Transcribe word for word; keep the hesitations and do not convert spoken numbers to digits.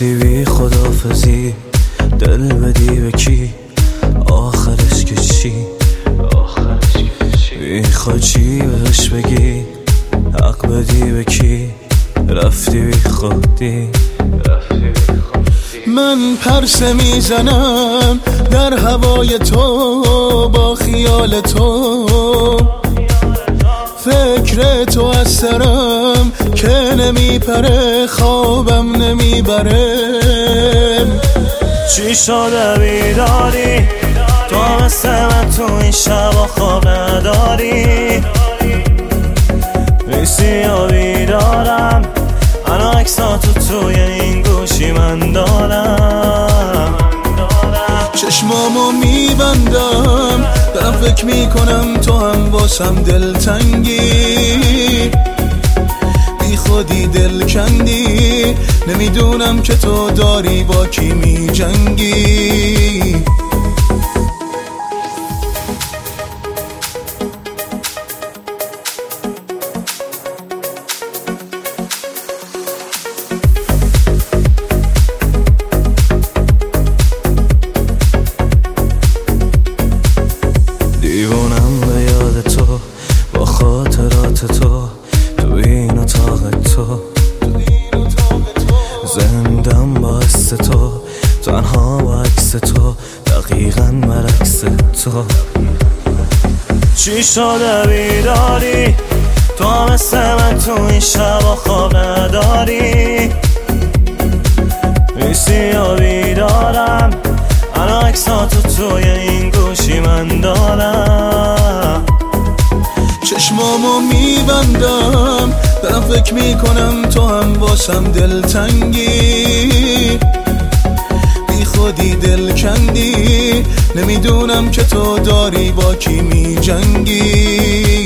رفتی بی خدافزی، دل بدی به کی؟ آخرش که چی؟ میخوای چی بهش بگی؟ حق بدی به کی؟ رفتی بی خودی. من پرسه میزنم در هوای تو، با خیال تو، فکر تو از سرم که نمیپره، خوابم نمیبره. چی شده بیداری؟ تو مثل من تو این شبا خواب نداری؟ نیستی یا بیدارم، انا عکساتو توی این گوشی من دارم. چشمامو میبندم دارم فکر میکنم تو هم واسم دلتنگی، بی خودی دل کندی، نمیدونم که تو داری با کی میجنگی. دیوونم به یاد تو، با خاطرات تو، تو این اتاق تو، زندم با عکس تو، تنها با عکس تو، دقیقاً برعکس تو. چی شده بیداری؟ تو مثل من تو این شبا خواب نداری؟ نیستی یا بیدارم، انا عکساتو توی این گوشی من دارم. چشمامو میبندم دارم فکر میکنم تو هم واسم دلتنگی، بی خودی دل کندی، نمیدونم که تو داری با کی میجنگی.